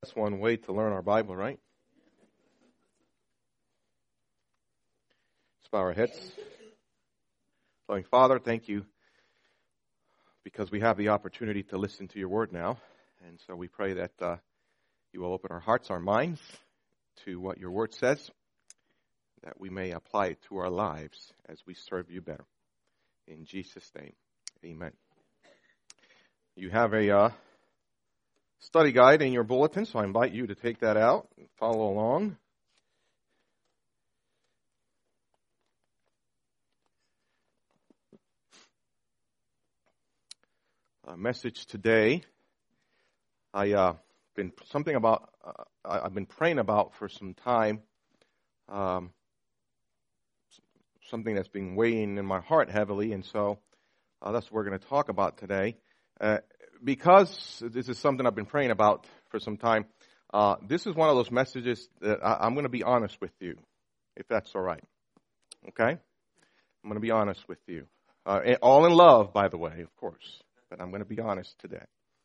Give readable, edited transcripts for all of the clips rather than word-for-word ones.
That's one way to learn our Bible, right? Let's bow our heads. Loving Father, thank you because we have the opportunity to listen to your word now. And so we pray that you will open our hearts, our minds to what your word says, that we may apply it to our lives as we serve you better. In Jesus' name, amen. You have a study guide in your bulletin, so I invite you to take that out and follow along. Message today, I've been praying about for some time, something that's been weighing in my heart heavily, and so that's what we're going to talk about today. Because this is something I've been praying about for some time, this is one of those messages that I'm going to be honest with you, if that's all right. Okay? I'm going to be honest with you. All in love, by the way, of course. But I'm going to be honest today.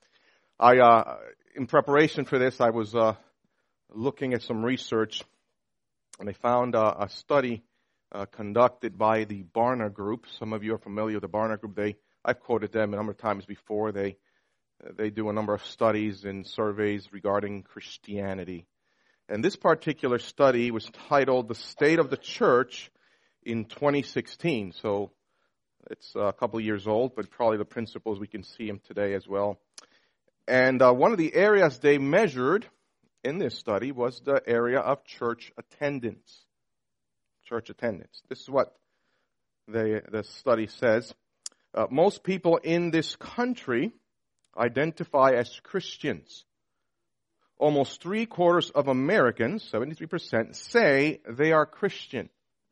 In preparation for this, I was looking at some research, and I found a study conducted by the Barna Group. Some of you are familiar with the Barna Group. I've quoted them a number of times before. They do a number of studies and surveys regarding Christianity. And this particular study was titled The State of the Church in 2016. So it's a couple of years old, but probably the principles, we can see them today as well. And one of the areas they measured in this study was the area of church attendance. Church attendance. This is what the study says. Most people in this country identify as Christians. Almost 3/4 of Americans, 73%, say they are Christian.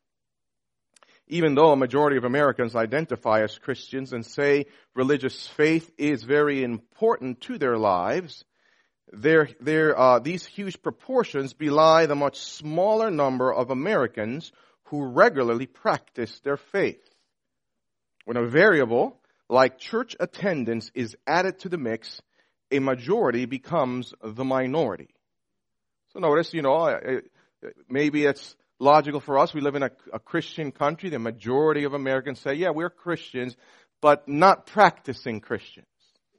Even though a majority of Americans identify as Christians and say religious faith is very important to their lives, these huge proportions belie the much smaller number of Americans who regularly practice their faith. When a variable like church attendance is added to the mix, a majority becomes the minority. So notice, maybe it's logical for us. We live in a Christian country. The majority of Americans say, yeah, we're Christians, but not practicing Christians.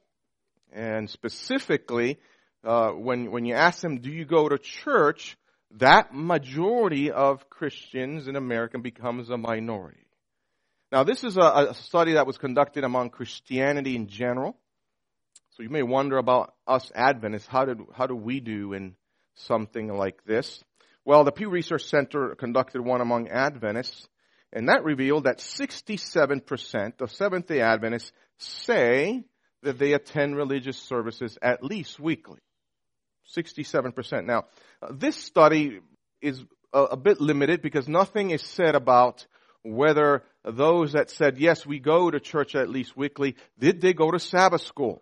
And specifically, when you ask them, do you go to church, that majority of Christians in America becomes a minority. Now, this is a study that was conducted among Christianity in general. So you may wonder about us Adventists. How do we do in something like this? Well, the Pew Research Center conducted one among Adventists, and that revealed that 67% of Seventh-day Adventists say that they attend religious services at least weekly. 67%. Now, this study is a bit limited because nothing is said about whether those that said, yes, we go to church at least weekly, did they go to Sabbath school?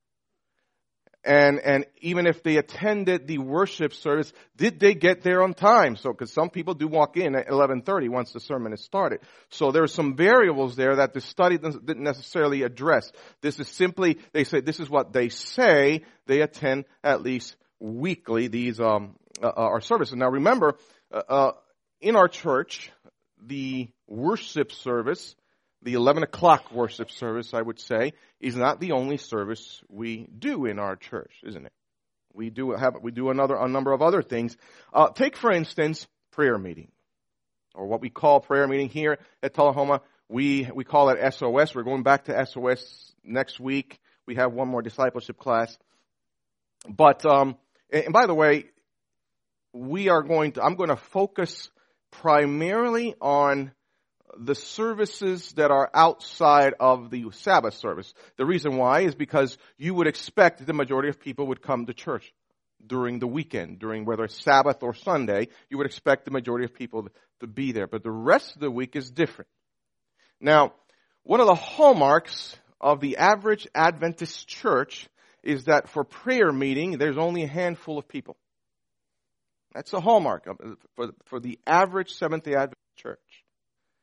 And even if they attended the worship service, did they get there on time? So, because some people do walk in at 11:30 once the sermon is started. So there are some variables there that the study didn't necessarily address. This is simply, they say, this is what they say, they attend at least weekly, these are services. Now remember, in our church, the worship service, the 11 o'clock worship service, I would say, is not the only service we do in our church, isn't it? We do a number of other things. Take, for instance, prayer meeting, or what we call prayer meeting here at Tullahoma. We call it SOS. We're going back to SOS next week. We have one more discipleship class. But, and by the way, I'm going to focus primarily on the services that are outside of the Sabbath service. The reason why is because you would expect the majority of people would come to church during the weekend, during whether it's Sabbath or Sunday. You would expect the majority of people to be there. But the rest of the week is different. Now, one of the hallmarks of the average Adventist church is that for prayer meeting, there's only a handful of people. That's a hallmark for the average Seventh-day Adventist church.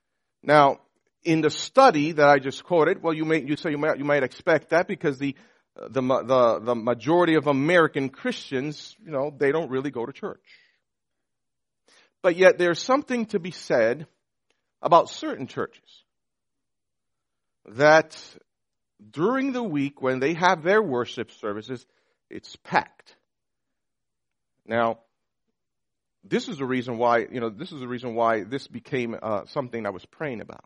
Now, in the study that I just quoted, well, you might expect that because the the majority of American Christians, they don't really go to church. But yet there's something to be said about certain churches that during the week when they have their worship services, it's packed. Now, this is the reason why, this became something I was praying about.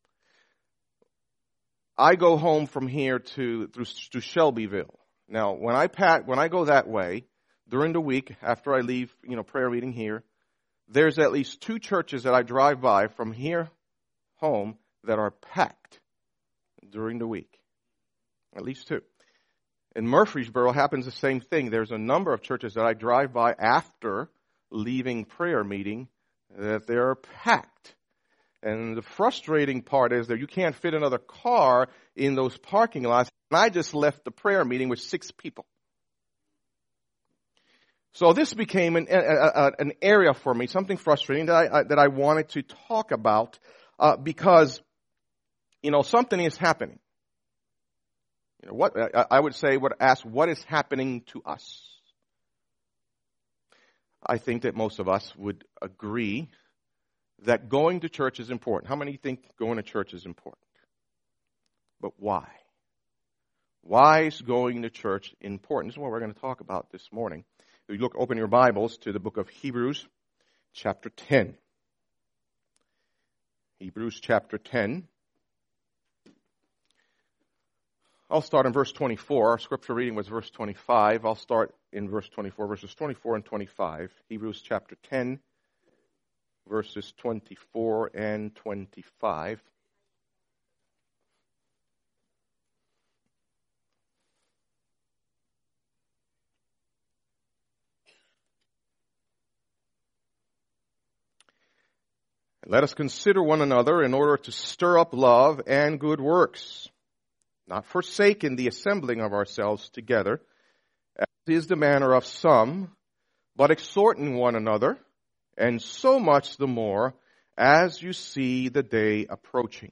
I go home from here to Shelbyville. Now, when I go that way during the week after I leave, prayer meeting here, there's at least 2 churches that I drive by from here home that are packed during the week. At least 2. In Murfreesboro happens the same thing. There's a number of churches that I drive by after leaving prayer meeting that they're packed. And the frustrating part is that you can't fit another car in those parking lots. And I just left the prayer meeting with 6 people. So this became an area for me, something frustrating that I wanted to talk about because, something is happening. What I would ask, what is happening to us? I think that most of us would agree that going to church is important. How many think going to church is important? But why? Why is going to church important? This is what we're going to talk about this morning. If you open your Bibles to the book of Hebrews, chapter 10. Hebrews chapter 10. I'll start in verse 24. Our scripture reading was verse 25. I'll start in verse 24, verses 24 and 25. Hebrews chapter 10, verses 24 and 25. Let us consider one another in order to stir up love and good works, not forsaking the assembling of ourselves together, as is the manner of some, but exhorting one another, and so much the more as you see the day approaching.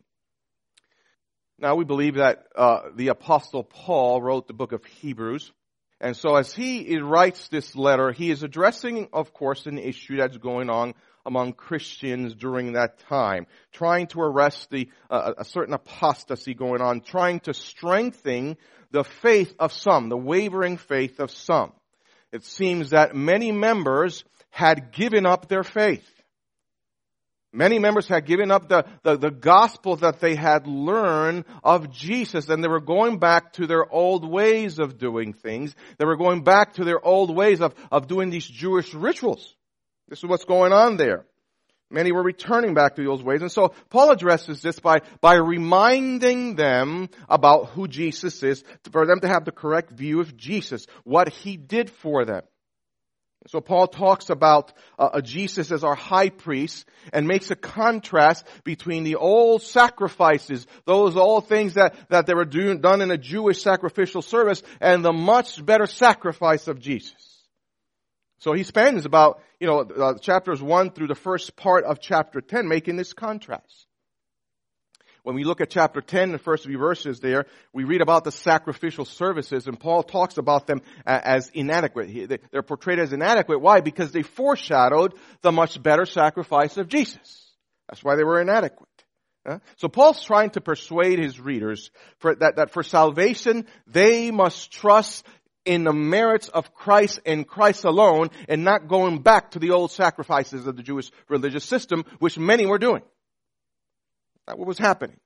Now we believe that the Apostle Paul wrote the book of Hebrews, and so as he writes this letter, he is addressing, of course, an issue that's going on among Christians during that time, trying to arrest a certain apostasy going on, trying to strengthen the faith of some, the wavering faith of some. It seems that many members had given up their faith. Many members had given up the gospel that they had learned of Jesus, and they were going back to their old ways of doing things. They were going back to their old ways of doing these Jewish rituals. This is what's going on there. Many were returning back to those ways. And so Paul addresses this by reminding them about who Jesus is, for them to have the correct view of Jesus, what he did for them. So Paul talks about Jesus as our high priest and makes a contrast between the old sacrifices, those old things that they were done in a Jewish sacrificial service, and the much better sacrifice of Jesus. So he spends about, chapters 1 through the first part of chapter 10 making this contrast. When we look at chapter 10, the first few verses there, we read about the sacrificial services, and Paul talks about them as inadequate. They're portrayed as inadequate. Why? Because they foreshadowed the much better sacrifice of Jesus. That's why they were inadequate. So Paul's trying to persuade his readers that for salvation, they must trust in the merits of Christ and Christ alone, and not going back to the old sacrifices of the Jewish religious system, which many were doing. That's what was happening.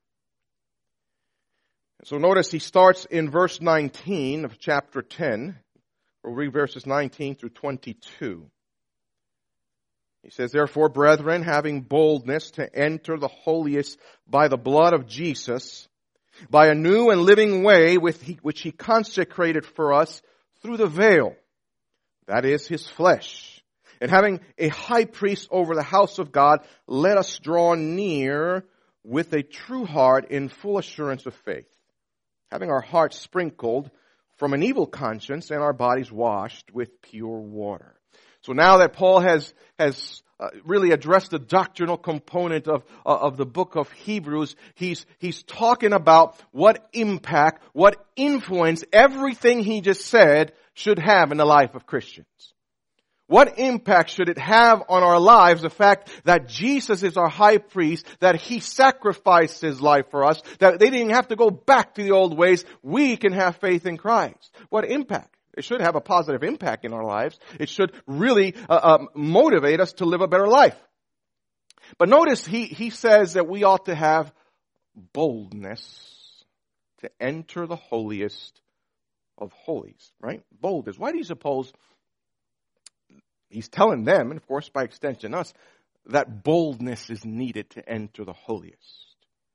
So notice he starts in verse 19 of chapter 10. We'll read verses 19 through 22. He says, "Therefore, brethren, having boldness to enter the holiest by the blood of Jesus, by a new and living way which he consecrated for us through the veil, that is his flesh. And having a high priest over the house of God, let us draw near with a true heart in full assurance of faith, having our hearts sprinkled from an evil conscience and our bodies washed with pure water. So now that Paul has really addressed the doctrinal component of the book of Hebrews, he's talking about what impact, what influence everything he just said should have in the life of Christians. What impact should it have on our lives, the fact that Jesus is our high priest, that he sacrificed his life for us, that they didn't have to go back to the old ways, we can have faith in Christ. What impact? It should have a positive impact in our lives. It should really motivate us to live a better life. But notice he says that we ought to have boldness to enter the holiest of holies, right? Boldness. Why do you suppose he's telling them, and of course by extension us, that boldness is needed to enter the holiest?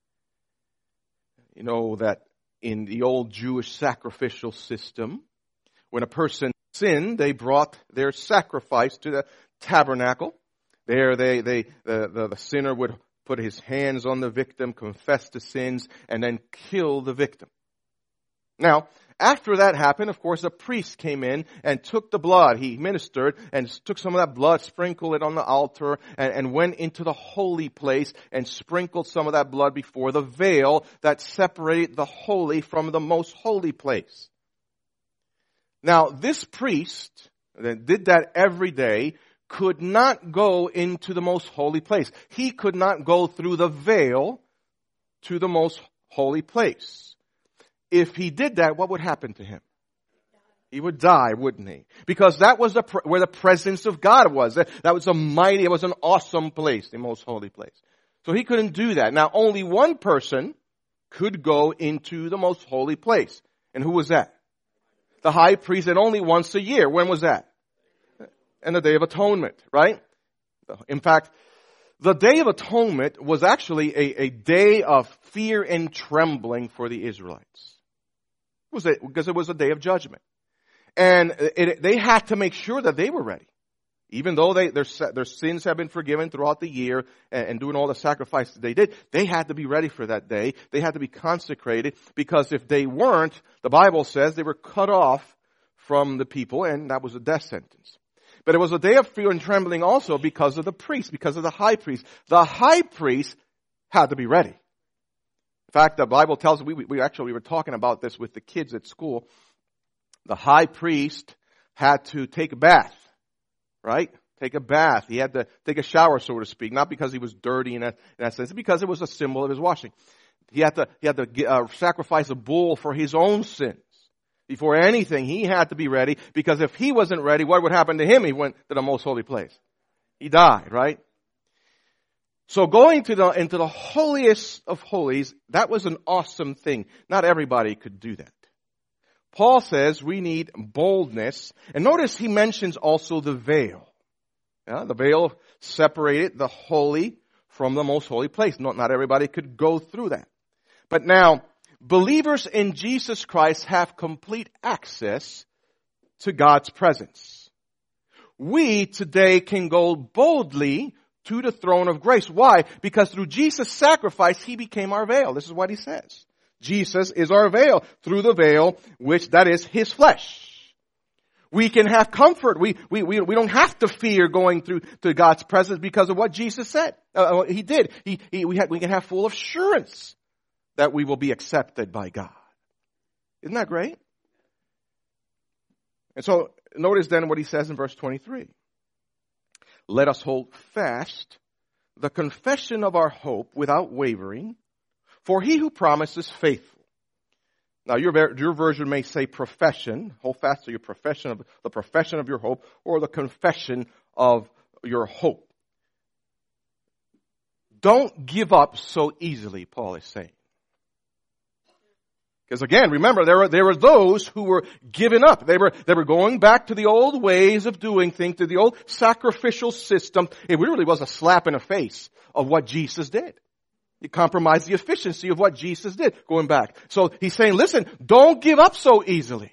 You know that in the old Jewish sacrificial system, when a person sinned, they brought their sacrifice to the tabernacle. There the sinner would put his hands on the victim, confess the sins, and then kill the victim. Now, after that happened, of course, a priest came in and took the blood. He ministered and took some of that blood, sprinkled it on the altar, and went into the holy place and sprinkled some of that blood before the veil that separated the holy from the most holy place. Now, this priest that did that every day could not go into the most holy place. He could not go through the veil to the most holy place. If he did that, what would happen to him? He would die, wouldn't he? Because that was where the presence of God was. That was it was an awesome place, the most holy place. So he couldn't do that. Now, only one person could go into the most holy place. And who was that? The high priest, and only once a year. When was that? And the Day of Atonement, right? In fact, the Day of Atonement was actually a day of fear and trembling for the Israelites. Because it was a day of judgment. And they had to make sure that they were ready. Even though their sins have been forgiven throughout the year and doing all the sacrifices they did, they had to be ready for that day. They had to be consecrated, because if they weren't, the Bible says they were cut off from the people, and that was a death sentence. But it was a day of fear and trembling also because of the priest, because of the high priest. The high priest had to be ready. In fact, the Bible tells us, we were talking about this with the kids at school. The high priest had to take a bath. Right? Take a bath. He had to take a shower, so to speak. Not because he was dirty in that sense, because it was a symbol of his washing. He had to sacrifice a bull for his own sins. Before anything, he had to be ready, because if he wasn't ready, what would happen to him? He went to the most holy place. He died, right? So going into the holiest of holies, that was an awesome thing. Not everybody could do that. Paul says we need boldness. And notice he mentions also the veil. Yeah, the veil separated the holy from the most holy place. Not everybody could go through that. But now, believers in Jesus Christ have complete access to God's presence. We today can go boldly to the throne of grace. Why? Because through Jesus' sacrifice, he became our veil. This is what he says. Jesus is our veil, through the veil, which that is his flesh. We can have comfort. We don't have to fear going through to God's presence because of what Jesus said. He did. We can have full assurance that we will be accepted by God. Isn't that great? And so notice then what he says in verse 23. Let us hold fast the confession of our hope without wavering, for he who promised is faithful. Now your version may say profession. Hold fast to your profession of your hope, or the confession of your hope. Don't give up so easily, Paul is saying. Because again, remember, there were those who were giving up. They were going back to the old ways of doing things, to the old sacrificial system. It really was a slap in the face of what Jesus did. It compromised the efficiency of what Jesus did, going back. So he's saying, listen, don't give up so easily.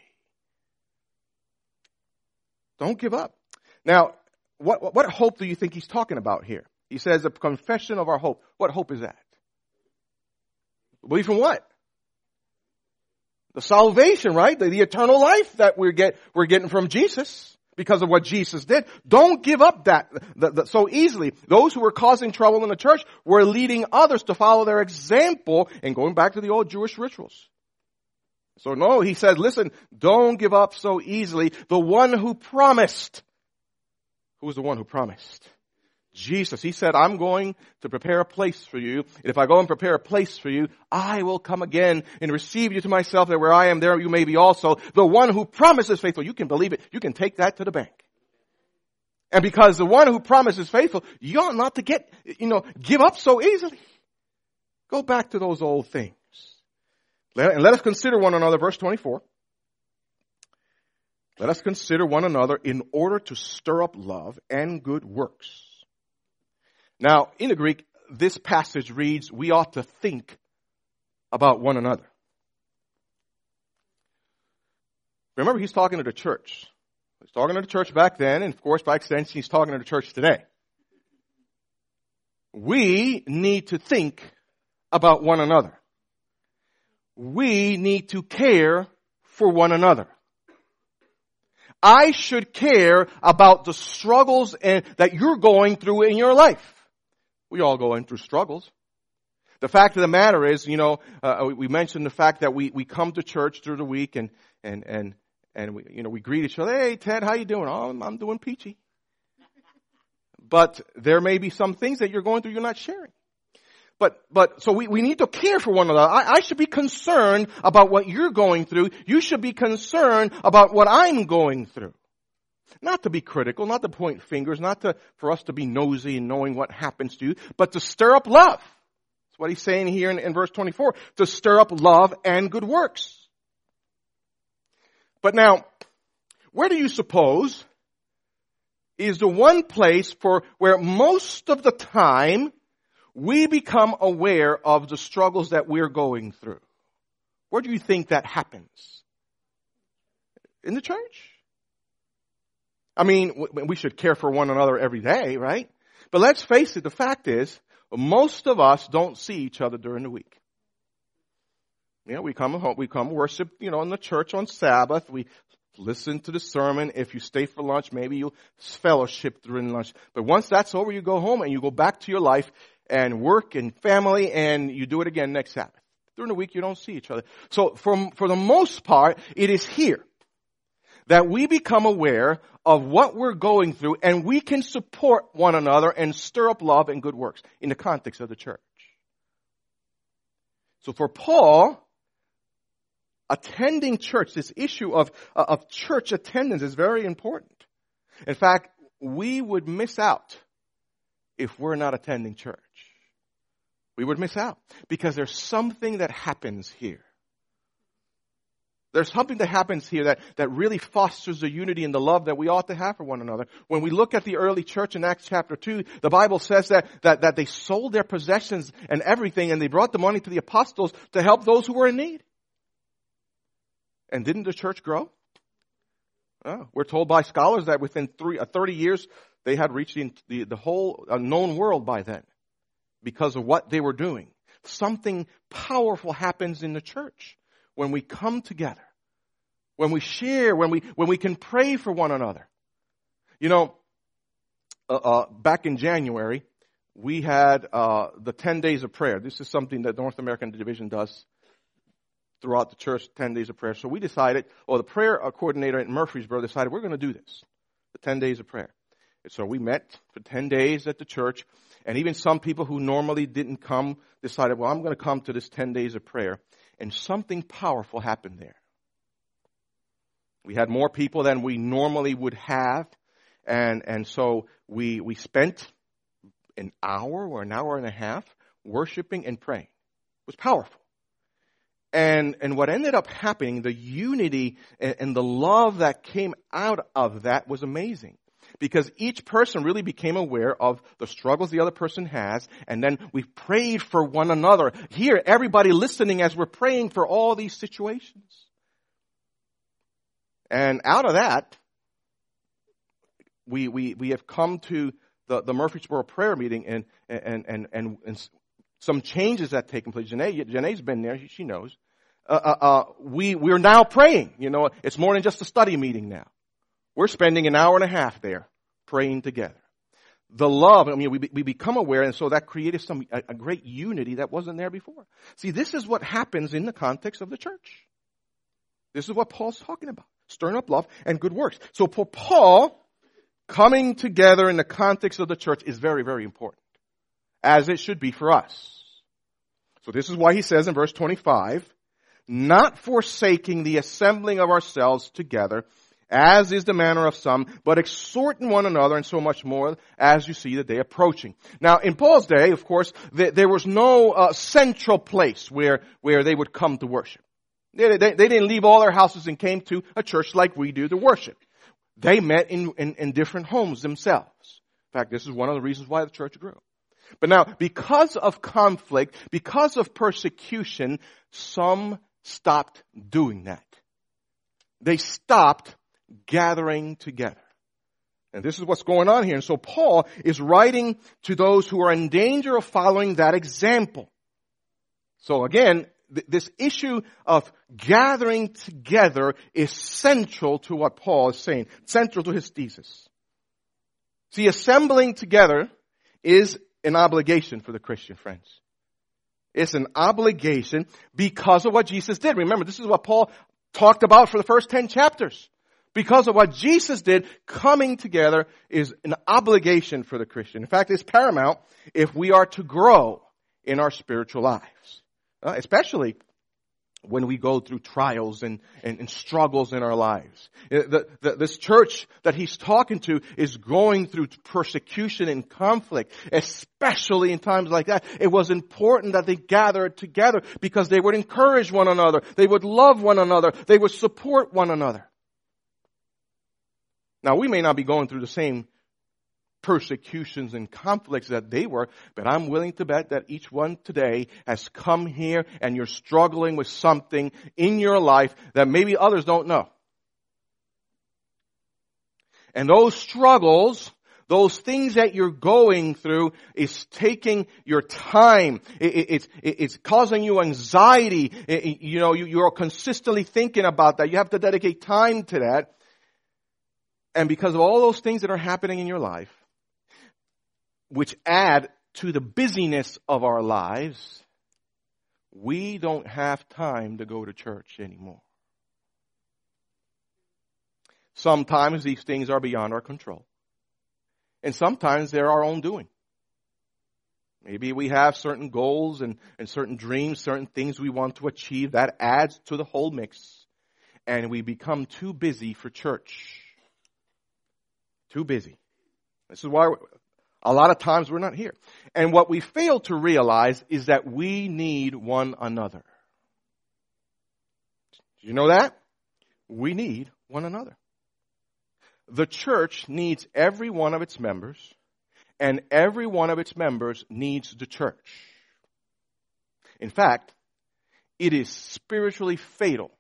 Don't give up. Now, what hope do you think he's talking about here? He says a confession of our hope. What hope is that? Belief in what? The salvation, right? The eternal life that we're getting from Jesus because of what Jesus did. Don't give up that so easily. Those who were causing trouble in the church were leading others to follow their example and going back to the old Jewish rituals. So no, he says, listen, don't give up so easily. The one who promised. Who was the one who promised? Jesus. He said, I'm going to prepare a place for you. And if I go and prepare a place for you, I will come again and receive you to myself, that where I am, there you may be also. The one who promises faithful. You can believe it. You can take that to the bank. And because the one who promises faithful, you ought not to give up so easily. Go back to those old things. And let us consider one another, verse 24. Let us consider one another in order to stir up love and good works. Now, in the Greek, this passage reads, we ought to think about one another. Remember, he's talking to the church. He's talking to the church back then, and of course, by extension, he's talking to the church today. We need to think about one another. We need to care for one another. I should care about the struggles that you're going through in your life. We all going through struggles. The fact of the matter is, we mentioned the fact that we come to church through the week and we greet each other. Hey, Ted, how you doing? Oh, I'm doing peachy. But there may be some things that you're going through you're not sharing. So we need to care for one another. I should be concerned about what you're going through. You should be concerned about what I'm going through. Not to be critical, not to point fingers, for us to be nosy and knowing what happens to you, but to stir up love. That's what he's saying here in verse 24. To stir up love and good works. But now, where do you suppose is the one place where most of the time we become aware of the struggles that we're going through? Where do you think that happens? In the church. I mean, we should care for one another every day, right? But let's face it, the fact is, most of us don't see each other during the week. We come home, we come worship, in the church on Sabbath. We listen to the sermon. If you stay for lunch, maybe you'll fellowship during lunch. But once that's over, you go home and you go back to your life and work and family, and you do it again next Sabbath. During the week, you don't see each other. So for the most part, it is here that we become aware of what we're going through, and we can support one another and stir up love and good works in the context of the church. So for Paul, attending church, this issue of church attendance is very important. In fact, we would miss out if we're not attending church. We would miss out because there's something that happens here. There's something that happens here that really fosters the unity and the love that we ought to have for one another. When we look at the early church in Acts chapter 2, the Bible says that they sold their possessions and everything, and they brought the money to the apostles to help those who were in need. And didn't the church grow? Oh, we're told by scholars that within 30 years, they had reached the whole known world by then because of what they were doing. Something powerful happens in the church when we come together, when we share, when we can pray for one another. Back in January, we had the 10 days of prayer. This is something that North American Division does throughout the church, 10 days of prayer. So we decided, the prayer coordinator at Murfreesboro decided we're going to do this, the 10 days of prayer. And so we met for 10 days at the church, and even some people who normally didn't come decided, I'm going to come to this 10 days of prayer. And something powerful happened there. We had more people than we normally would have. And so we spent an hour or an hour and a half worshiping and praying. It was powerful. And what ended up happening, the unity and the love that came out of that was amazing. Because each person really became aware of the struggles the other person has, and then we prayed for one another. Here, everybody listening as we're praying for all these situations. And out of that, we have come to the Murfreesboro prayer meeting and some changes that have taken place. Janae's been there, she knows. we're now praying. You know, it's more than just a study meeting now. We're spending an hour and a half there praying together. The love, I mean, we become aware, and so that created a great unity that wasn't there before. See, this is what happens in the context of the church. This is what Paul's talking about. Stirring up love and good works. So for Paul, coming together in the context of the church is very, very important. As it should be for us. So this is why he says in verse 25, not forsaking the assembling of ourselves together, as is the manner of some, but exhorting one another, and so much more as you see the day approaching. Now, in Paul's day, of course, there was no central place where they would come to worship. They didn't leave all their houses and came to a church like we do to worship. They met in different homes themselves. In fact, this is one of the reasons why the church grew. But now, because of conflict, because of persecution, some stopped doing that. They stopped gathering together. And this is what's going on here. And so Paul is writing to those who are in danger of following that example. So again, this issue of gathering together is central to what Paul is saying, central to his thesis. See, assembling together is an obligation for the Christian, friends. It's an obligation because of what Jesus did. Remember, this is what Paul talked about for the first 10 chapters. Because of what Jesus did, coming together is an obligation for the Christian. In fact, it's paramount if we are to grow in our spiritual lives. Especially when we go through trials and struggles in our lives. This church that he's talking to is going through persecution and conflict, especially in times like that. It was important that they gathered together because they would encourage one another. They would love one another. They would support one another. Now, we may not be going through the same persecutions and conflicts that they were, but I'm willing to bet that each one today has come here and you're struggling with something in your life that maybe others don't know. And those struggles, those things that you're going through is taking your time. It's causing you anxiety. You're consistently thinking about that. You have to dedicate time to that. And because of all those things that are happening in your life, which add to the busyness of our lives, we don't have time to go to church anymore. Sometimes these things are beyond our control. And sometimes they're our own doing. Maybe we have certain goals and certain dreams, certain things we want to achieve. That adds to the whole mix. And we become too busy for church. Too busy. This is why a lot of times we're not here. And what we fail to realize is that we need one another. Do you know that? We need one another. The church needs every one of its members, and every one of its members needs the church. In fact, it is spiritually fatal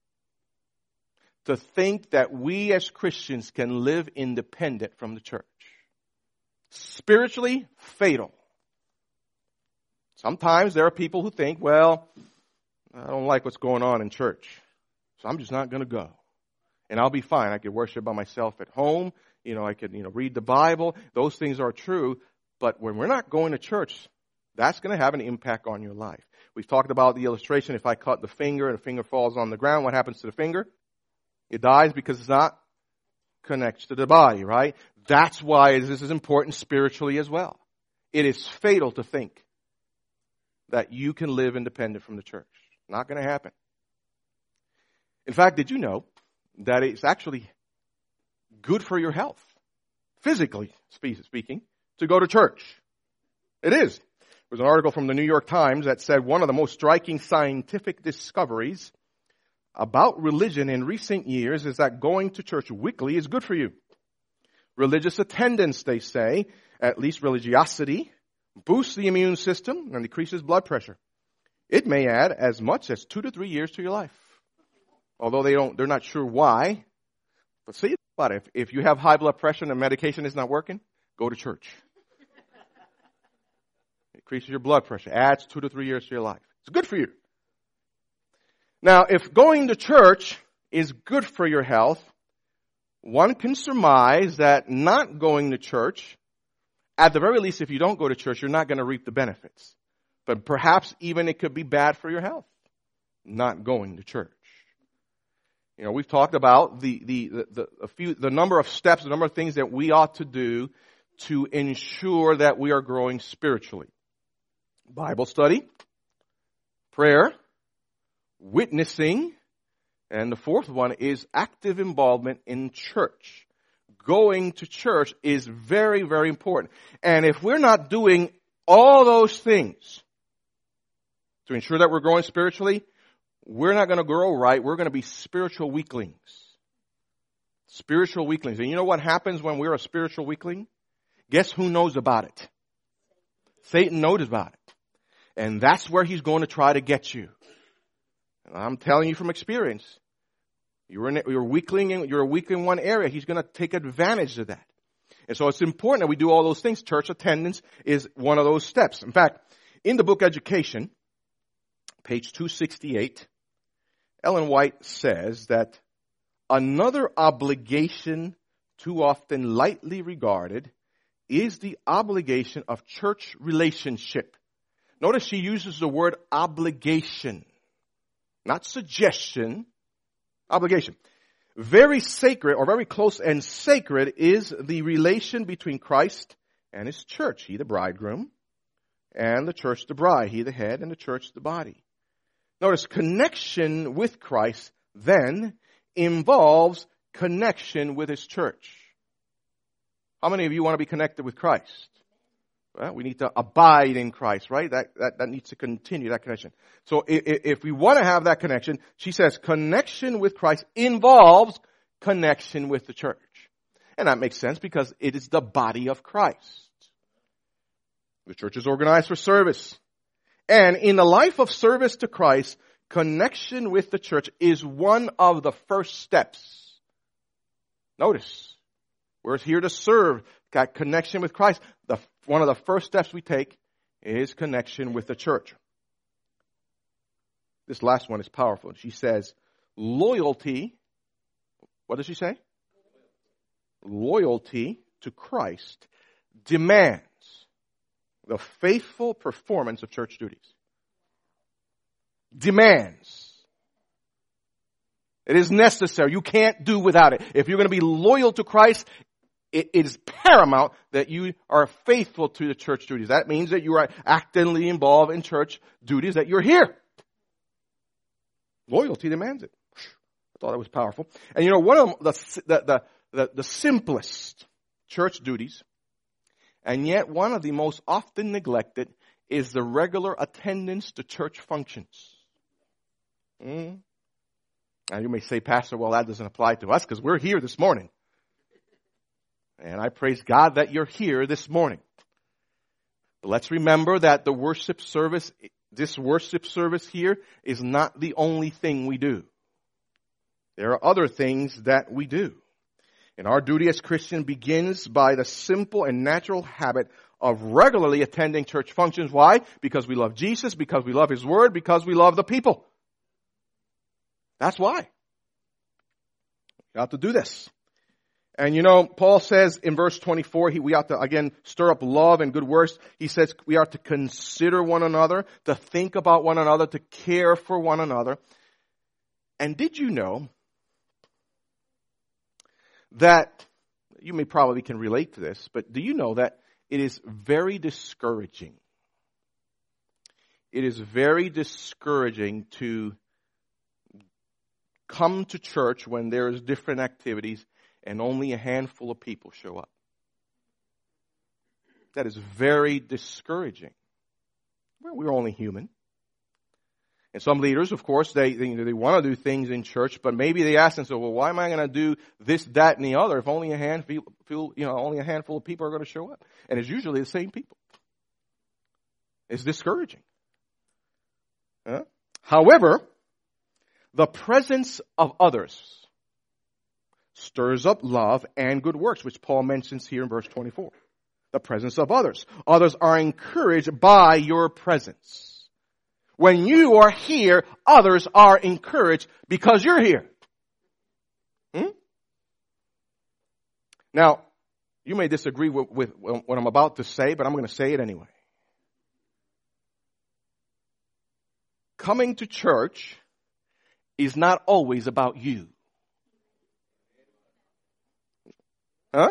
to think that we as Christians can live independent from the church. Spiritually fatal. Sometimes there are people who think, well, I don't like what's going on in church, so I'm just not going to go. And I'll be fine. I could worship by myself at home. I could, read the Bible. Those things are true. But when we're not going to church, that's going to have an impact on your life. We've talked about the illustration. If I cut the finger and the finger falls on the ground, what happens to the finger? It dies because it's not connected to the body, right? That's why this is important spiritually as well. It is fatal to think that you can live independent from the church. Not going to happen. In fact, did you know that it's actually good for your health, physically speaking, to go to church? It is. There was an article from the New York Times that said one of the most striking scientific discoveries about religion in recent years is that going to church weekly is good for you. Religious attendance, they say, at least religiosity, boosts the immune system and decreases blood pressure. It may add as much as 2 to 3 years to your life. Although they're not sure why. But see about it. If you have high blood pressure and the medication is not working, go to church. It increases your blood pressure, adds 2 to 3 years to your life. It's good for you. Now, if going to church is good for your health, one can surmise that not going to church, at the very least, if you don't go to church, you're not going to reap the benefits. But perhaps even it could be bad for your health, not going to church. You know, we've talked about the number of steps, the number of things that we ought to do to ensure that we are growing spiritually. Bible study, prayer, witnessing, and the fourth one is active involvement in church. Going to church is very, very important. And if we're not doing all those things to ensure that we're growing spiritually, we're not going to grow right. We're going to be spiritual weaklings. Spiritual weaklings. And you know what happens when we're a spiritual weakling? Guess who knows about it? Satan knows about it. And that's where he's going to try to get you. And I'm telling you from experience. You're a weakling in one area. He's going to take advantage of that. And so it's important that we do all those things. Church attendance is one of those steps. In fact, in the book Education, page 268, Ellen White says that another obligation too often lightly regarded is the obligation of church relationship. Notice she uses the word obligation, not suggestion, obligation. Very sacred or very close and sacred is the relation between Christ and his church. He the bridegroom and the church the bride. He the head and the church the body. Notice connection with Christ then involves connection with his church. How many of you want to be connected with Christ? Well, we need to abide in Christ, right? That needs to continue, that connection. So if we want to have that connection, she says connection with Christ involves connection with the church. And that makes sense because it is the body of Christ. The church is organized for service. And in the life of service to Christ, connection with the church is one of the first steps. Notice, we're here to serve, got connection with Christ. One of the first steps we take is connection with the church. This last one is powerful. She says, loyalty, what does she say? Loyalty to Christ demands the faithful performance of church duties. Demands. It is necessary. You can't do without it. If you're going to be loyal to Christ, it is paramount that you are faithful to the church duties. That means that you are actively involved in church duties, that you're here. Loyalty demands it. I thought that was powerful. And you know, one of the simplest church duties, and yet one of the most often neglected, is the regular attendance to church functions. Now you may say, Pastor, well, that doesn't apply to us because we're here this morning. And I praise God that you're here this morning. But let's remember that this worship service here is not the only thing we do. There are other things that we do. And our duty as Christian begins by the simple and natural habit of regularly attending church functions. Why? Because we love Jesus, because we love his word, because we love the people. That's why. You have to do this. And you know, Paul says in verse 24, we ought to, again, stir up love and good works. He says we are to consider one another, to think about one another, to care for one another. And did you know that, you may probably can relate to this, but do you know that it is very discouraging? It is very discouraging to come to church when there's different activities and only a handful of people show up. That is very discouraging. Well, we're only human. And some leaders, of course, they want to do things in church, but maybe they ask themselves, well, why am I going to do this, that, and the other if only a handful of people are going to show up? And it's usually the same people. It's discouraging. However, the presence of others stirs up love and good works, which Paul mentions here in verse 24. The presence of others. Others are encouraged by your presence. When you are here, others are encouraged because you're here. Now, you may disagree with what I'm about to say, but I'm going to say it anyway. Coming to church is not always about you. Huh?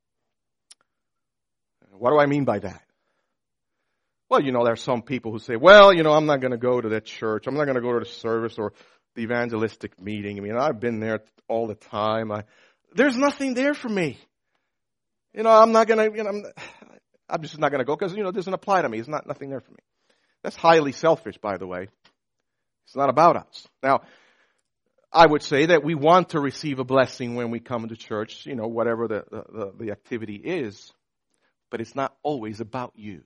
What do I mean by that? Well, there are some people who say, well, I'm not going to go to that church. I'm not going to go to the service or the evangelistic meeting. I mean, I've been there all the time. There's nothing there for me. I'm not going to, I'm just not going to go because, it doesn't apply to me. It's nothing there for me. That's highly selfish, by the way. It's not about us. Now, I would say that we want to receive a blessing when we come to church, whatever the activity is, but it's not always about you.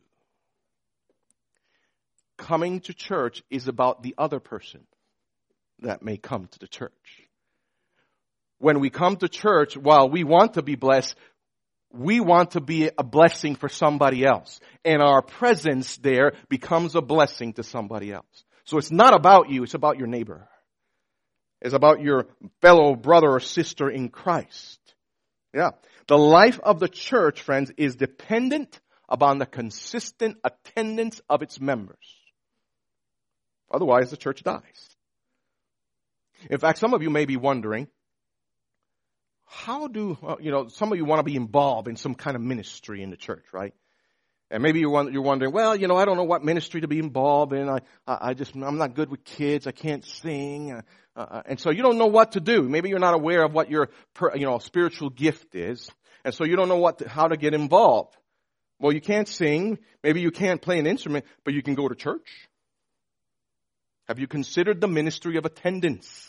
Coming to church is about the other person that may come to the church. When we come to church, while we want to be blessed, we want to be a blessing for somebody else. And our presence there becomes a blessing to somebody else. So it's not about you, it's about your neighbor. It's about your fellow brother or sister in Christ. Yeah. The life of the church, friends, is dependent upon the consistent attendance of its members. Otherwise, the church dies. In fact, some of you may be wondering, how do, some of you want to be involved in some kind of ministry in the church, right? And maybe you're wondering, well, I don't know what ministry to be involved in. I'm not good with kids. I can't sing. And so you don't know what to do. Maybe you're not aware of what your, spiritual gift is. And so you don't know how to get involved. Well, you can't sing. Maybe you can't play an instrument, but you can go to church. Have you considered the ministry of attendance?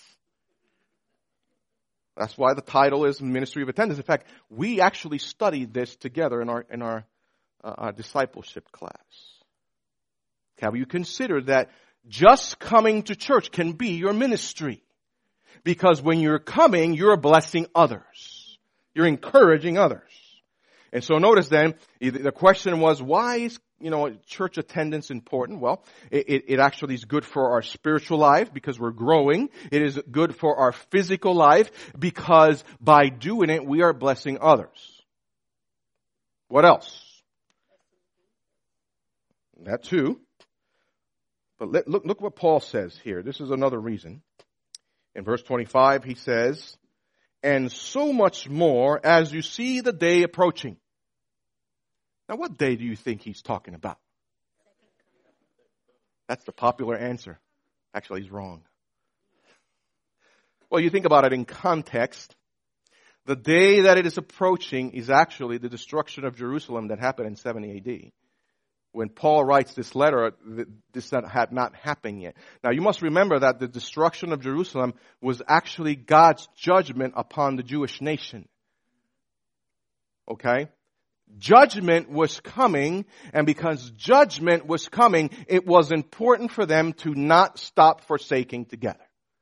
That's why the title is Ministry of Attendance. In fact, we actually studied this together in our discipleship class. Have you considered that just coming to church can be your ministry? Because when you're coming, you're blessing others. You're encouraging others. And so notice then, the question was, why is church attendance important? Well, it actually is good for our spiritual life because we're growing. It is good for our physical life because by doing it, we are blessing others. What else? That too. But look what Paul says here. This is another reason. In verse 25, he says, and so much more as you see the day approaching. Now, what day do you think he's talking about? That's the popular answer. Actually, he's wrong. Well, you think about it in context. The day that it is approaching is actually the destruction of Jerusalem that happened in 70 AD. When Paul writes this letter, this had not happened yet. Now, you must remember that the destruction of Jerusalem was actually God's judgment upon the Jewish nation. Okay? Judgment was coming, and because judgment was coming, it was important for them to not stop forsaking together.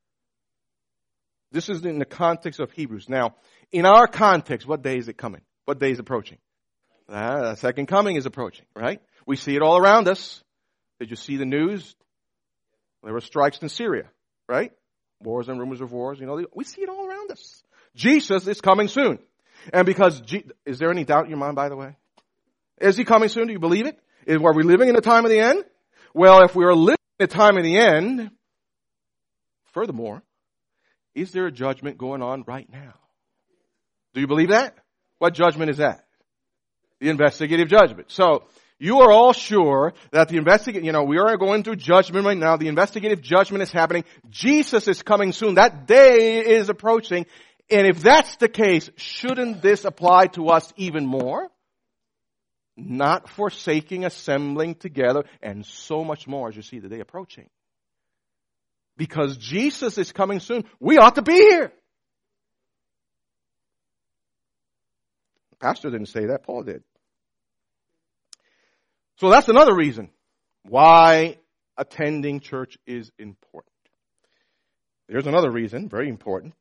This is in the context of Hebrews. Now, in our context, what day is it coming? What day is approaching? The second coming is approaching, right? We see it all around us. Did you see the news? There were strikes in Syria, right? Wars and rumors of wars. We see it all around us. Jesus is coming soon. And because, is there any doubt in your mind, by the way? Is he coming soon? Do you believe it? Are we living in the time of the end? Well, if we are living in the time of the end, furthermore, is there a judgment going on right now? Do you believe that? What judgment is that? The investigative judgment. So, you are all sure that we are going through judgment right now. The investigative judgment is happening. Jesus is coming soon. That day is approaching. And if that's the case, shouldn't this apply to us even more? Not forsaking assembling together and so much more as you see the day approaching. Because Jesus is coming soon, we ought to be here. The pastor didn't say that, Paul did. So that's another reason why attending church is important. There's another reason, very important.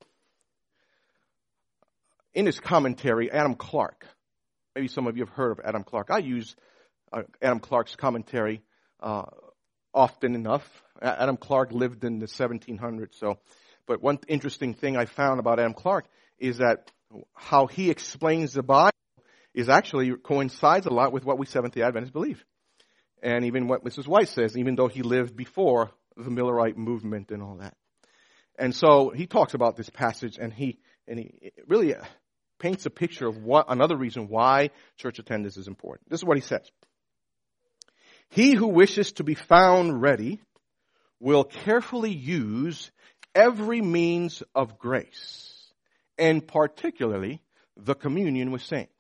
In his commentary, Adam Clarke, maybe some of you have heard of Adam Clarke. I use Adam Clarke's commentary often enough. Adam Clarke lived in the 1700s. But one interesting thing I found about Adam Clarke is that how he explains the Bible is actually coincides a lot with what we Seventh-day Adventists believe. And even what Mrs. White says, even though he lived before the Millerite movement and all that. And so he talks about this passage, and he really paints a picture of another reason why church attendance is important. This is what he says. He who wishes to be found ready will carefully use every means of grace, and particularly the communion with saints.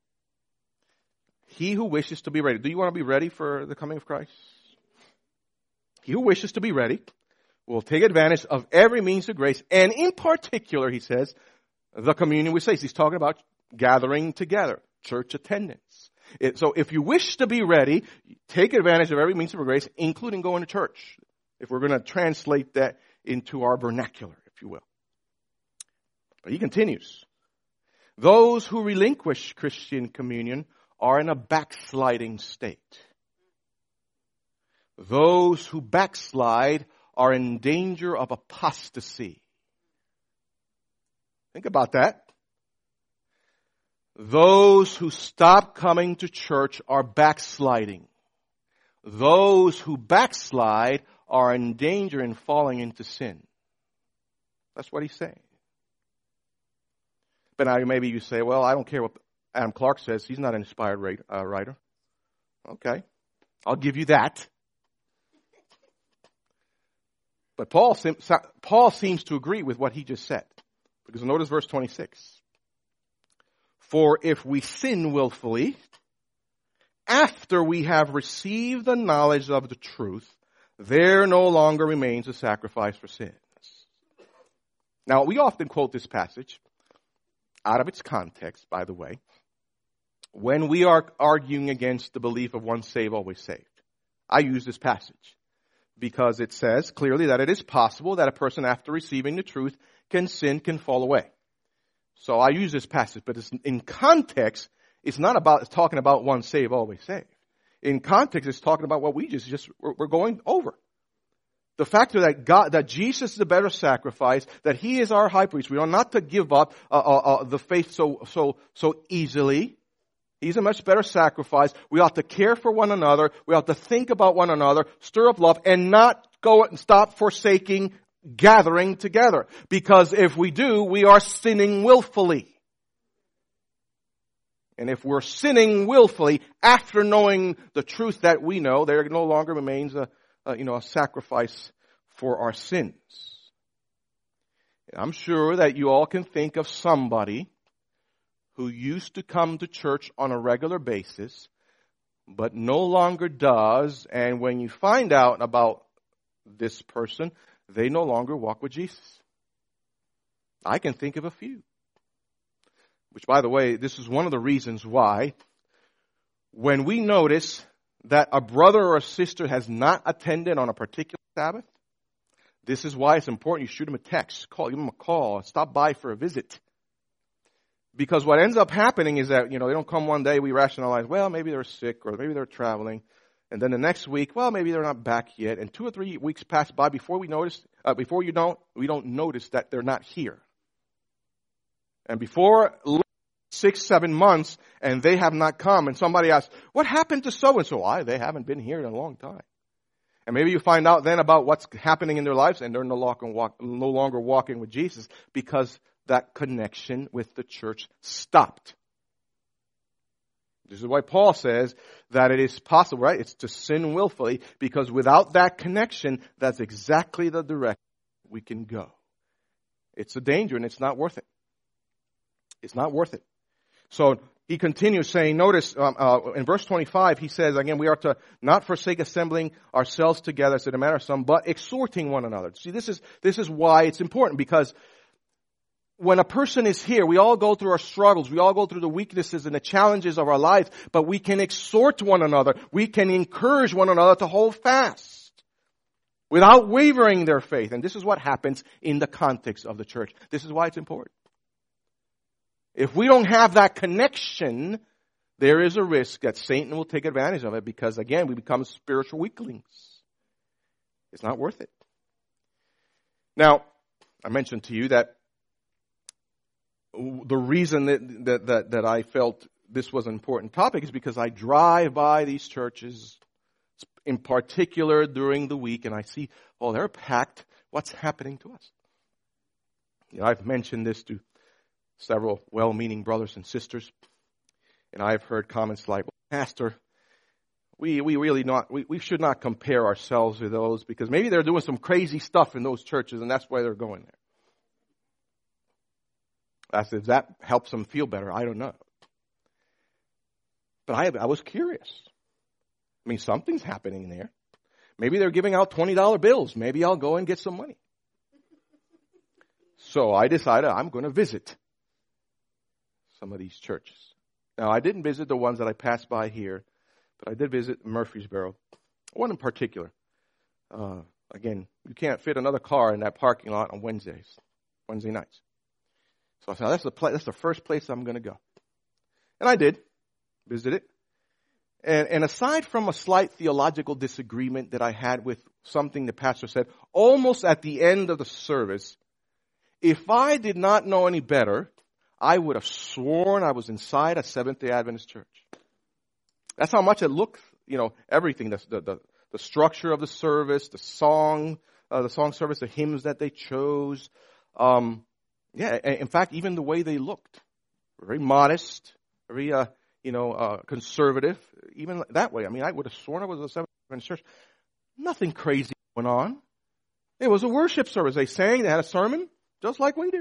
He who wishes to be ready. Do you want to be ready for the coming of Christ? He who wishes to be ready will take advantage of every means of grace, and in particular, he says, the communion with saints. He's talking about gathering together, church attendance. So if you wish to be ready, take advantage of every means of grace, including going to church, if we're going to translate that into our vernacular, if you will. But he continues. Those who relinquish Christian communion are in a backsliding state. Those who backslide are in danger of apostasy. Think about that. Those who stop coming to church are backsliding. Those who backslide are in danger in falling into sin. That's what he's saying. But now maybe you say, well, I don't care what Adam Clarke says. He's not an inspired writer. Okay. I'll give you that. But Paul seems to agree with what he just said. Because notice verse 26. For if we sin willfully, after we have received the knowledge of the truth, there no longer remains a sacrifice for sins. Now, we often quote this passage out of its context, by the way, when we are arguing against the belief of once saved, always saved. I use this passage because it says clearly that it is possible that a person after receiving the truth can sin, can fall away. So I use this passage, but in context, it's not about talking about once saved, always saved. In context, it's talking about what we're going over. The fact that Jesus is the better sacrifice, that He is our high priest. We are not to give up the faith so easily. He's a much better sacrifice. We ought to care for one another. We ought to think about one another, stir up love, and not go and stop forsaking gathering together. Because if we do, we are sinning willfully. And if we're sinning willfully after knowing the truth that we know, there no longer remains a sacrifice for our sins. I'm sure that you all can think of somebody who used to come to church on a regular basis, but no longer does, and when you find out about this person, they no longer walk with Jesus. I can think of a few. Which, by the way, this is one of the reasons why when we notice that a brother or a sister has not attended on a particular Sabbath, this is why it's important you shoot them a text, give them a call, stop by for a visit. Because what ends up happening is that, they don't come one day, we rationalize, well, maybe they're sick or maybe they're traveling. And then the next week, well, maybe they're not back yet. And 2 or 3 weeks pass by before we don't notice that they're not here. And before 6, 7 months, and they have not come, and somebody asks, what happened to so-and-so? They haven't been here in a long time. And maybe you find out then about what's happening in their lives, and they're no longer walking with Jesus because that connection with the church stopped. This is why Paul says that it is possible, right? It's to sin willfully, because without that connection, that's exactly the direction we can go. It's a danger, and it's not worth it. It's not worth it. So he continues saying, notice in verse 25, he says, again, we are to not forsake assembling ourselves together, as in a manner of some, but exhorting one another. See, this is why it's important, because when a person is here, we all go through our struggles. We all go through the weaknesses and the challenges of our lives, but we can exhort one another. We can encourage one another to hold fast without wavering their faith. And this is what happens in the context of the church. This is why it's important. If we don't have that connection, there is a risk that Satan will take advantage of it because, again, we become spiritual weaklings. It's not worth it. Now, I mentioned to you that the reason that I felt this was an important topic is because I drive by these churches, in particular during the week, and I see, oh, they're packed. What's happening to us? You know, I've mentioned this to several well-meaning brothers and sisters, and I've heard comments like, well, Pastor, we should not compare ourselves with those because maybe they're doing some crazy stuff in those churches, and that's why they're going there. I said, if that helps them feel better, I don't know. But I was curious. I mean, something's happening there. Maybe they're giving out $20 bills. Maybe I'll go and get some money. So I decided I'm going to visit some of these churches. Now, I didn't visit the ones that I passed by here, but I did visit Murfreesboro. One in particular. Again, you can't fit another car in that parking lot on Wednesday nights. So I said, that's the first place I'm going to go. And I did visit it. And aside from a slight theological disagreement that I had with something the pastor said, almost at the end of the service, if I did not know any better, I would have sworn I was inside a Seventh-day Adventist church. That's how much it looked, everything, the structure of the service, the song service, the hymns that they chose. In fact, even the way they looked, very modest, very, conservative, even that way. I mean, I would have sworn it was a Seventh-day Adventist church. Nothing crazy went on. It was a worship service. They sang, they had a sermon, just like we do.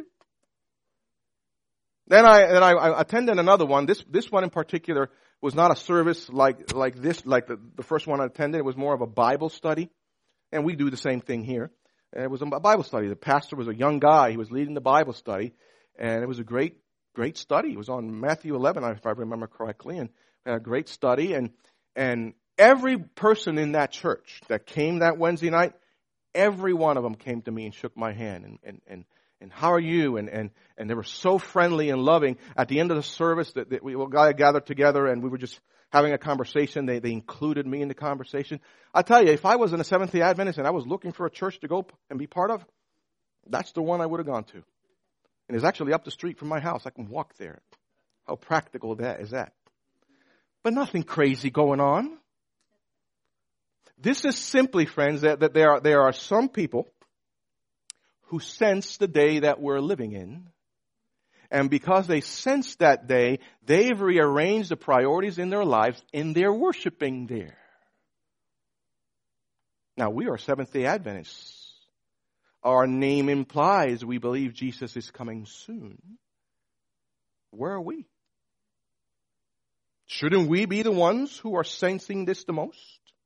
Then I attended another one. This one in particular was not a service like this, like the first one I attended. It was more of a Bible study. And we do the same thing here. And it was a Bible study. The pastor was a young guy. He was leading the Bible study. And it was a great study. It was on Matthew 11, if I remember correctly. And a great study. And every person in that church that came that Wednesday night, every one of them came to me and shook my hand. And how are you? And they were so friendly and loving. At the end of the service, that we all gathered together and we were just having a conversation. They included me in the conversation. I tell you, if I was in a Seventh-day Adventist and I was looking for a church to go and be part of, that's the one I would have gone to. And it's actually up the street from my house. I can walk there. How practical that is that? But nothing crazy going on. This is simply, friends, that there are some people who sense the day that we're living in. And because they sense that day, they've rearranged the priorities in their lives and they're worshiping there. Now, we are Seventh-day Adventists. Our name implies we believe Jesus is coming soon. Where are we? Shouldn't we be the ones who are sensing this the most?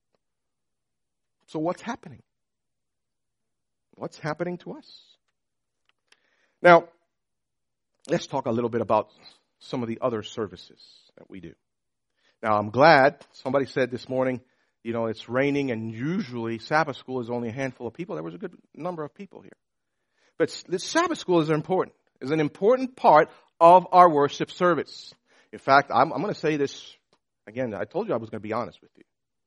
So what's happening? What's happening to us? Now, let's talk a little bit about some of the other services that we do. Now, I'm glad somebody said this morning, it's raining and usually Sabbath school is only a handful of people. There was a good number of people here. But this Sabbath school is important. It's an important part of our worship service. In fact, I'm going to say this again. I told you I was going to be honest with you.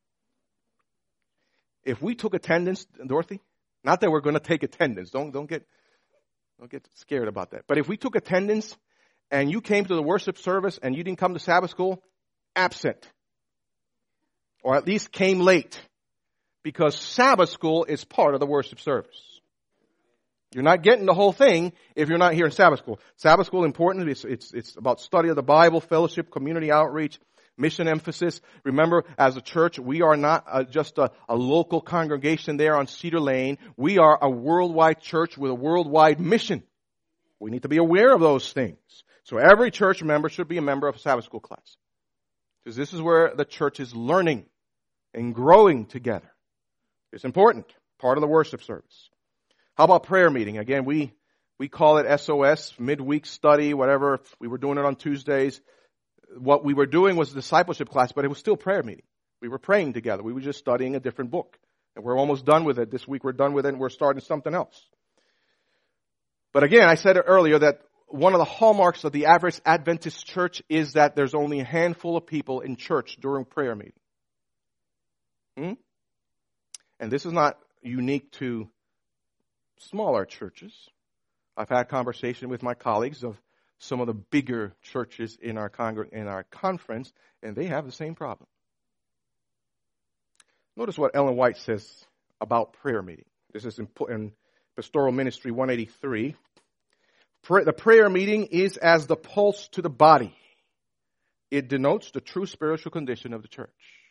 If we took attendance, Dorothy, not that we're going to take attendance. Don't get scared about that. But if we took attendance and you came to the worship service and you didn't come to Sabbath school, absent. Or at least came late. Because Sabbath school is part of the worship service. You're not getting the whole thing if you're not here in Sabbath school. Sabbath school is important. It's about study of the Bible, fellowship, community outreach, mission emphasis. Remember, as a church, we are not just a local congregation there on Cedar Lane. We are a worldwide church with a worldwide mission. We need to be aware of those things. So every church member should be a member of a Sabbath school class. Because this is where the church is learning and growing together. It's important. Part of the worship service. How about prayer meeting? Again, we call it SOS, midweek study, whatever. We were doing it on Tuesdays. What we were doing was a discipleship class, but it was still prayer meeting. We were praying together. We were just studying a different book. And we're almost done with it. This week we're done with it and we're starting something else. But again, I said earlier that one of the hallmarks of the average Adventist church is that there's only a handful of people in church during prayer meeting. And this is not, unique to smaller churches. I've had conversation with my colleagues of some of the bigger churches in our conference, and they have the same problem. Notice what Ellen White says about prayer meeting. This is in Pastoral Ministry 183. The prayer meeting is as the pulse to the body. It denotes the true spiritual condition of the church.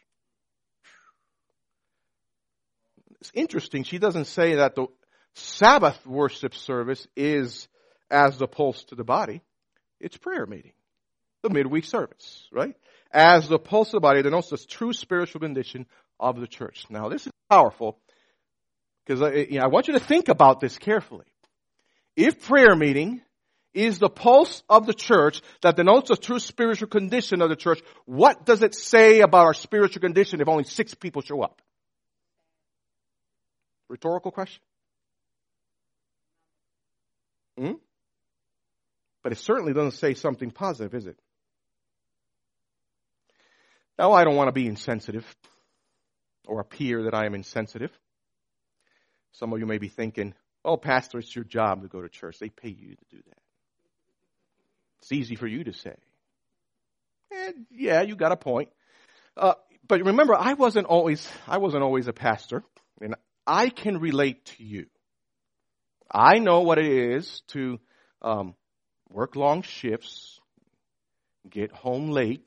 It's interesting. She doesn't say that the Sabbath worship service is as the pulse to the body. It's prayer meeting, the midweek service, right? As the pulse of the body denotes the true spiritual condition of the church. Now, this is powerful because I want you to think about this carefully. If prayer meeting is the pulse of the church that denotes the true spiritual condition of the church, what does it say about our spiritual condition if only 6 people show up? Rhetorical question. But it certainly doesn't say something positive, is it? Now, I don't want to be insensitive or appear that I am insensitive. Some of you may be thinking, oh, Pastor, it's your job to go to church. They pay you to do that. It's easy for you to say. And yeah, you got a point. But remember, I wasn't always a pastor, and I can relate to you. I know what it is to work long shifts, get home late.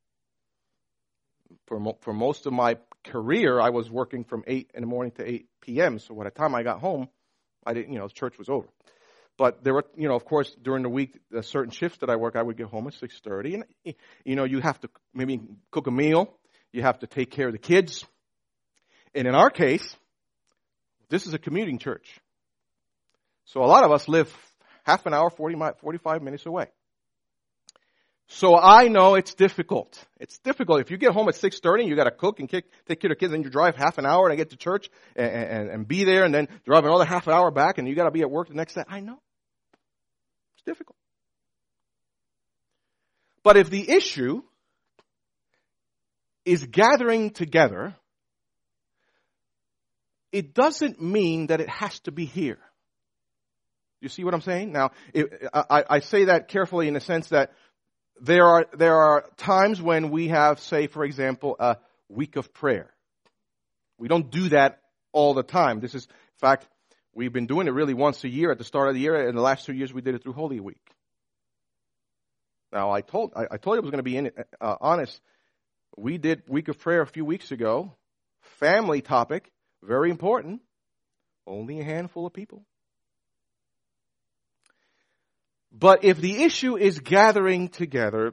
For most of my career, I was working from 8 in the morning to 8 p.m. So by the time I got home, church was over. But there were, of course, during the week, certain shifts that I work, I would get home at 6:30. And, you have to maybe cook a meal. You have to take care of the kids. And in our case, this is a commuting church. So a lot of us live half an hour, 45 minutes away. So I know it's difficult. It's difficult. If you get home at 6:30 and you got to cook and take care of the kids, and you drive half an hour to get to church and be there, and then drive another half hour back, and you got to be at work the next day. I know. It's difficult. But if the issue is gathering together, it doesn't mean that it has to be here. You see what I'm saying? Now, I say that carefully in the sense that there are times when we have, say, for example, a week of prayer. We don't do that all the time. This is, in fact, we've been doing it really once a year at the start of the year. In the last 2 years, we did it through Holy Week. Now, I told you I was going to be honest. We did week of prayer a few weeks ago. Family topic, very important. Only a handful of people. But if the issue is gathering together,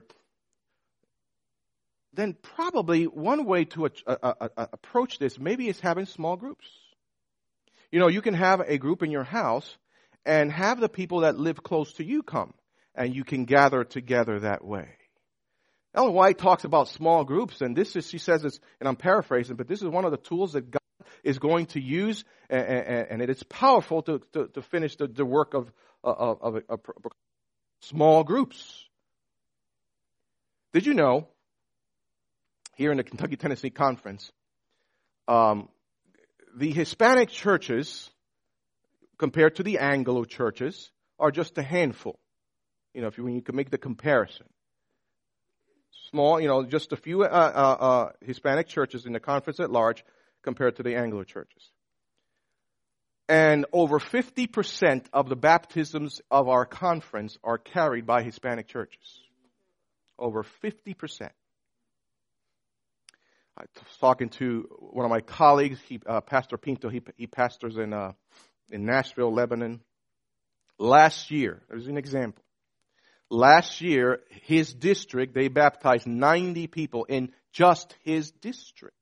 then probably one way to approach this maybe is having small groups. You can have a group in your house and have the people that live close to you come, and you can gather together that way. Ellen White talks about small groups, and she says this, and I'm paraphrasing, but this is one of the tools that God is going to use, and it is powerful to finish the work of small groups. Did you know, here in the Kentucky-Tennessee Conference, the Hispanic churches, compared to the Anglo churches, are just a handful. When you can make the comparison. Small, just a few Hispanic churches in the conference at large compared to the Anglo churches. And over 50% of the baptisms of our conference are carried by Hispanic churches. Over 50%. I was talking to one of my colleagues, Pastor Pinto. He pastors in Nashville, Lebanon. Last year, there's an example. Last year, his district, they baptized 90 people in just his district.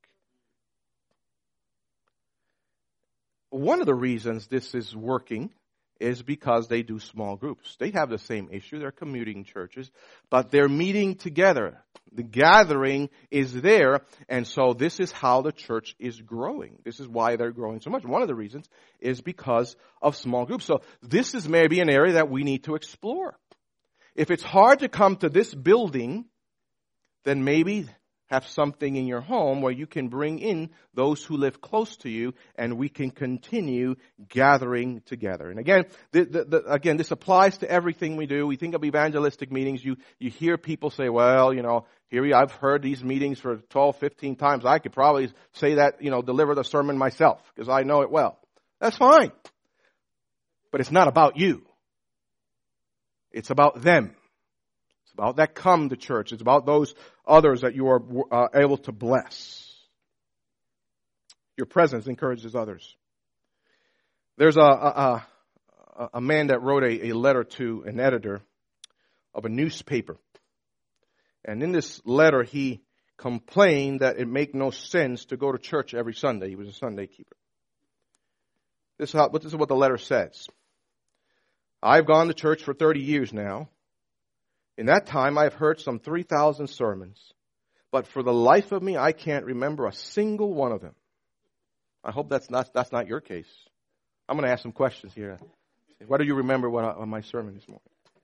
One of the reasons this is working is because they do small groups. They have the same issue. They're commuting churches, but they're meeting together. The gathering is there, and so this is how the church is growing. This is why they're growing so much. One of the reasons is because of small groups. So this is maybe an area that we need to explore. If it's hard to come to this building, then maybe have something in your home where you can bring in those who live close to you, and we can continue gathering together. And again, again, this applies to everything we do. We think of evangelistic meetings. You hear people say, well, I've heard these meetings for 12, 15 times. I could probably say that, deliver the sermon myself because I know it well. That's fine. But it's not about you. It's about them. It's about that come to church. It's about those others that you are able to bless. Your presence encourages others. There's a man that wrote a letter to an editor of a newspaper. And in this letter, he complained that it made no sense to go to church every Sunday. He was a Sunday keeper. This is what the letter says. I've gone to church for 30 years now. In that time, I've heard some 3,000 sermons. But for the life of me, I can't remember a single one of them. I hope that's not your case. I'm going to ask some questions here. What do you remember on my sermon this morning?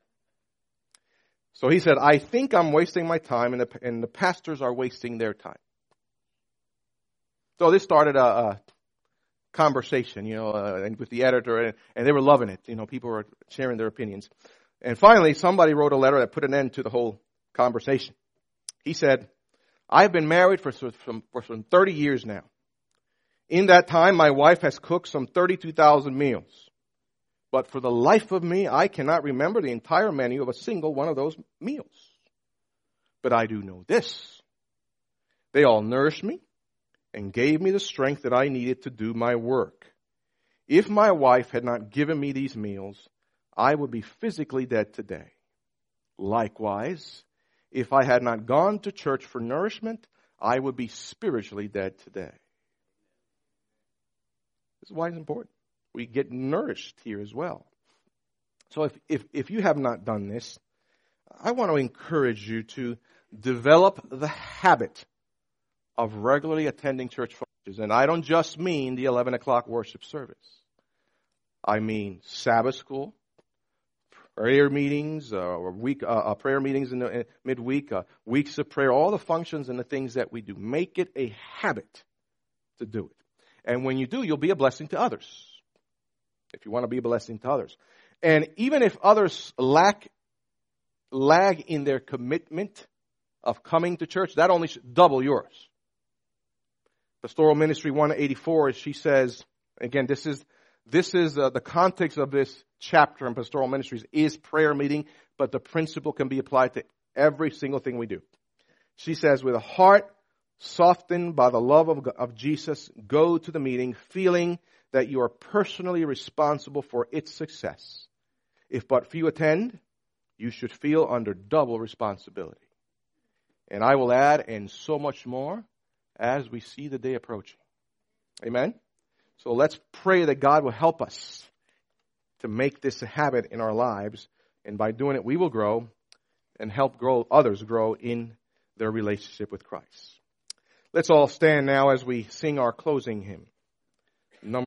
So he said, I think I'm wasting my time, and the pastors are wasting their time. So this started a conversation, with the editor, and they were loving it. People were sharing their opinions. And finally, somebody wrote a letter that put an end to the whole conversation. He said, I've been married for some 30 years now. In that time, my wife has cooked some 32,000 meals. But for the life of me, I cannot remember the entire menu of a single one of those meals. But I do know this. They all nourished me and gave me the strength that I needed to do my work. If my wife had not given me these meals, I would be physically dead today. Likewise, if I had not gone to church for nourishment, I would be spiritually dead today. This is why it's important. We get nourished here as well. So if you have not done this, I want to encourage you to develop the habit of regularly attending church functions. And I don't just mean the 11 o'clock worship service. I mean Sabbath school, prayer meetings, prayer meetings in the midweek, weeks of prayer, all the functions and the things that we do. Make it a habit to do it. And when you do, you'll be a blessing to others. If you want to be a blessing to others. And even if others lag in their commitment of coming to church, that only should double yours. Pastoral Ministry 184, she says, again, this is the context of this chapter in Pastoral Ministries is prayer meeting, but the principle can be applied to every single thing we do. She says, with a heart softened by the love of Jesus, go to the meeting feeling that you are personally responsible for its success. If but few attend, you should feel under double responsibility. And I will add, and so much more, as we see the day approaching. Amen? So let's pray that God will help us to make this a habit in our lives. And by doing it, we will grow and help others grow in their relationship with Christ. Let's all stand now as we sing our closing hymn.